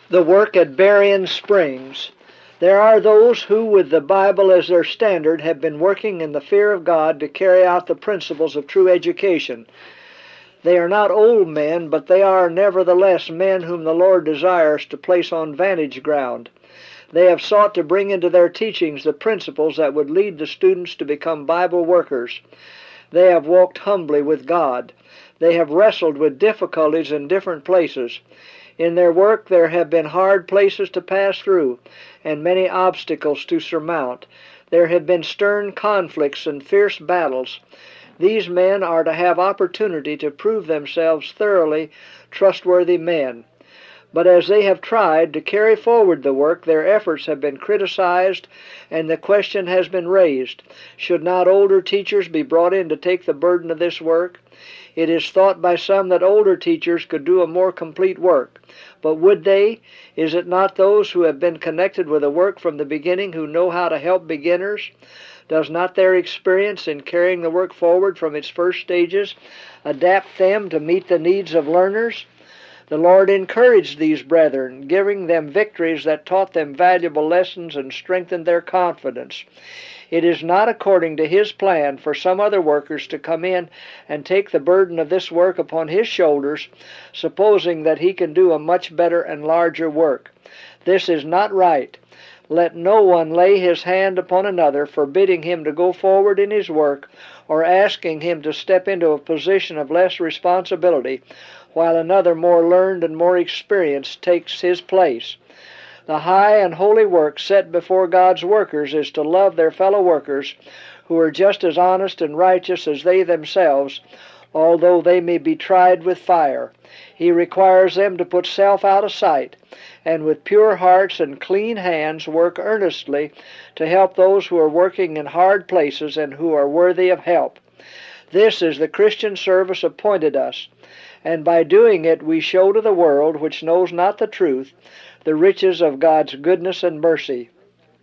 The work at Berrien Springs. There are those who, with the Bible as their standard, have been working in the fear of God to carry out the principles of true education. They are not old men, but they are nevertheless men whom the Lord desires to place on vantage ground. They have sought to bring into their teachings the principles that would lead the students to become Bible workers. They have walked humbly with God. They have wrestled with difficulties in different places. In their work there have been hard places to pass through, and many obstacles to surmount. There have been stern conflicts and fierce battles. These men are to have opportunity to prove themselves thoroughly trustworthy men. But as they have tried to carry forward the work, their efforts have been criticized, and the question has been raised, should not older teachers be brought in to take the burden of this work? It is thought by some that older teachers could do a more complete work. But would they? Is it not those who have been connected with the work from the beginning who know how to help beginners? Does not their experience in carrying the work forward from its first stages adapt them to meet the needs of learners? The Lord encouraged these brethren, giving them victories that taught them valuable lessons and strengthened their confidence. It is not according to His plan for some other workers to come in and take the burden of this work upon His shoulders, supposing that He can do a much better and larger work. This is not right. Let no one lay his hand upon another, forbidding him to go forward in his work, or asking him to step into a position of less responsibility, while another more learned and more experienced takes his place. The high and holy work set before God's workers is to love their fellow workers, who are just as honest and righteous as they themselves, although they may be tried with fire. He requires them to put self out of sight, and with pure hearts and clean hands work earnestly to help those who are working in hard places and who are worthy of help. This is the Christian service appointed us, and by doing it we show to the world, which knows not the truth, the riches of God's goodness and mercy.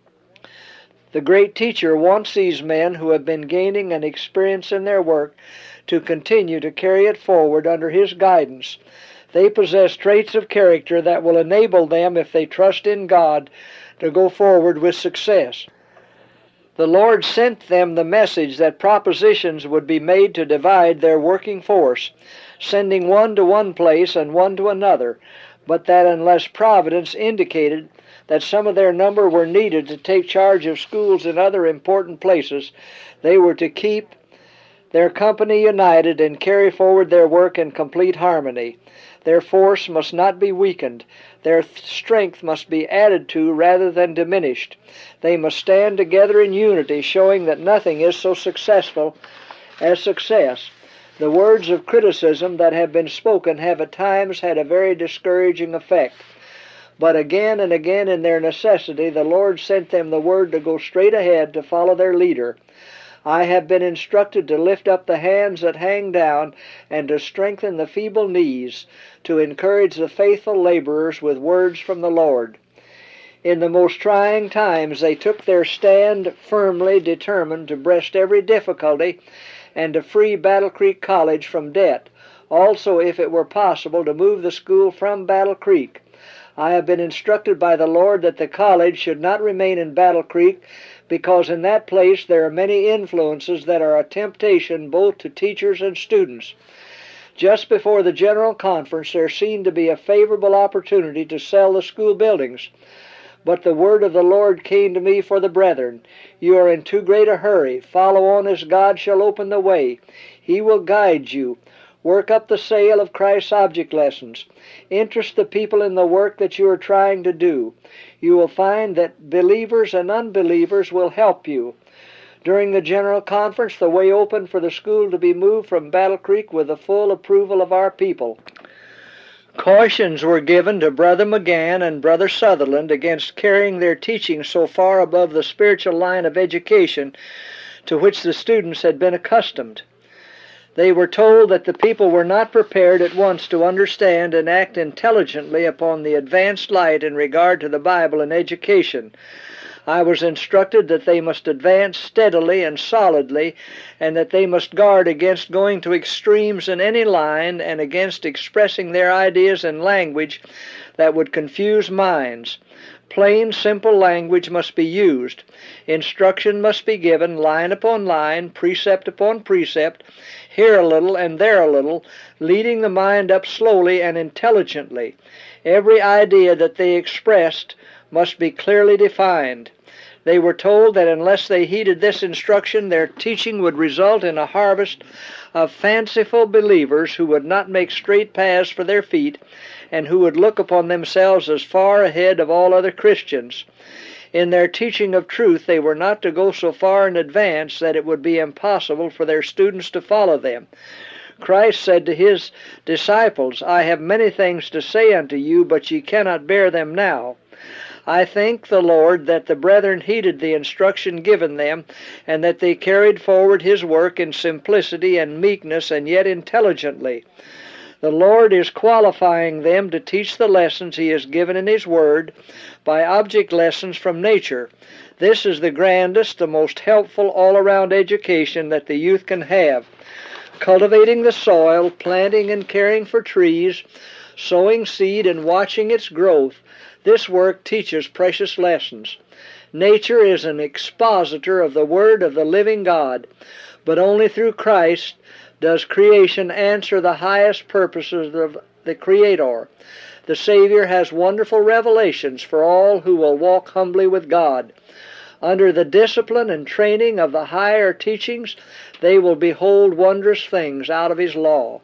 The great teacher wants these men who have been gaining an experience in their work to continue to carry it forward under His guidance. They possess traits of character that will enable them, if they trust in God, to go forward with success. The Lord sent them the message that propositions would be made to divide their working force, sending one to one place and one to another, but that unless Providence indicated that some of their number were needed to take charge of schools in other important places, they were to keep their company united and carry forward their work in complete harmony. Their force must not be weakened. Their strength must be added to rather than diminished. They must stand together in unity, showing that nothing is so successful as success. The words of criticism that have been spoken have at times had a very discouraging effect. But again and again in their necessity, the Lord sent them the word to go straight ahead to follow their leader. I have been instructed to lift up the hands that hang down and to strengthen the feeble knees, to encourage the faithful laborers with words from the Lord. In the most trying times they took their stand firmly determined to breast every difficulty and to free Battle Creek College from debt. Also, if it were possible, to move the school from Battle Creek. I have been instructed by the Lord that the college should not remain in Battle Creek, because in that place there are many influences that are a temptation both to teachers and students. Just before the General Conference there seemed to be a favorable opportunity to sell the school buildings. But the word of the Lord came to me for the brethren. You are in too great a hurry. Follow on as God shall open the way. He will guide you. Work up the sale of Christ's object lessons. Interest the people in the work that you are trying to do. You will find that believers and unbelievers will help you. During the General Conference, the way opened for the school to be moved from Battle Creek with the full approval of our people. Cautions were given to Brother McGann and Brother Sutherland against carrying their teaching so far above the spiritual line of education to which the students had been accustomed. They were told that the people were not prepared at once to understand and act intelligently upon the advanced light in regard to the Bible and education. I was instructed that they must advance steadily and solidly, and that they must guard against going to extremes in any line and against expressing their ideas in language that would confuse minds. Plain, simple language must be used. Instruction must be given, line upon line, precept upon precept, here a little and there a little, leading the mind up slowly and intelligently. Every idea that they expressed must be clearly defined. They were told that unless they heeded this instruction, their teaching would result in a harvest of fanciful believers who would not make straight paths for their feet, and who would look upon themselves as far ahead of all other Christians. In their teaching of truth, they were not to go so far in advance that it would be impossible for their students to follow them. Christ said to his disciples, "I have many things to say unto you, but ye cannot bear them now." I thank the Lord that the brethren heeded the instruction given them, and that they carried forward his work in simplicity and meekness, and yet intelligently. The Lord is qualifying them to teach the lessons he has given in his word by object lessons from nature. This is the grandest, the most helpful all-around education that the youth can have. Cultivating the soil, planting and caring for trees, sowing seed and watching its growth, this work teaches precious lessons. Nature is an expositor of the Word of the living God, but only through Christ does creation answer the highest purposes of the Creator. The Savior has wonderful revelations for all who will walk humbly with God. Under the discipline and training of the higher teachings, they will behold wondrous things out of his law.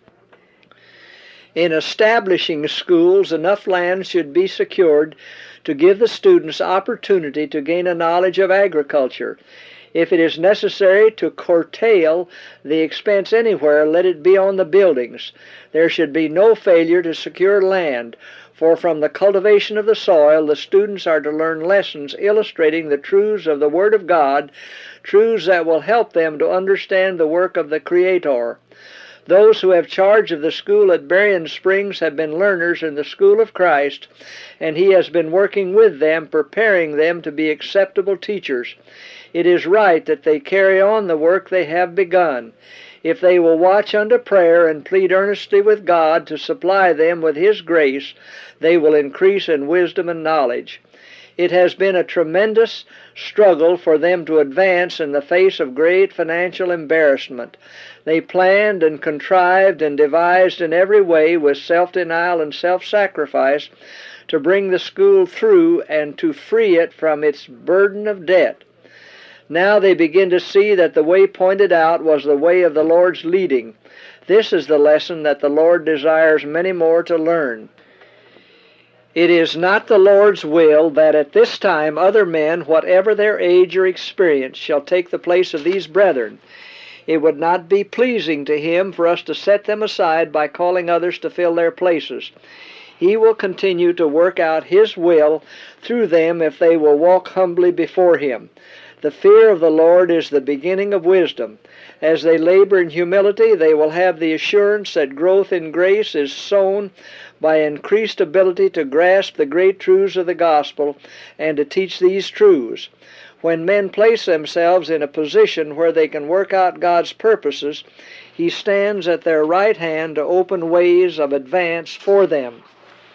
In establishing schools, enough land should be secured to give the students opportunity to gain a knowledge of agriculture. If it is necessary to curtail the expense anywhere, let it be on the buildings. There should be no failure to secure land, for from the cultivation of the soil, the students are to learn lessons illustrating the truths of the Word of God, truths that will help them to understand the work of the Creator. Those who have charge of the school at Berrien Springs have been learners in the school of Christ, and he has been working with them, preparing them to be acceptable teachers. It is right that they carry on the work they have begun. If they will watch unto prayer and plead earnestly with God to supply them with his grace, they will increase in wisdom and knowledge. It has been a tremendous struggle for them to advance in the face of great financial embarrassment. They planned and contrived and devised in every way with self-denial and self-sacrifice to bring the school through and to free it from its burden of debt. Now they begin to see that the way pointed out was the way of the Lord's leading. This is the lesson that the Lord desires many more to learn. It is not the Lord's will that at this time other men, whatever their age or experience, shall take the place of these brethren. It would not be pleasing to him for us to set them aside by calling others to fill their places. He will continue to work out his will through them if they will walk humbly before him. The fear of the Lord is the beginning of wisdom. As they labor in humility, they will have the assurance that growth in grace is sown by increased ability to grasp the great truths of the gospel and to teach these truths. When men place themselves in a position where they can work out God's purposes, he stands at their right hand to open ways of advance for them.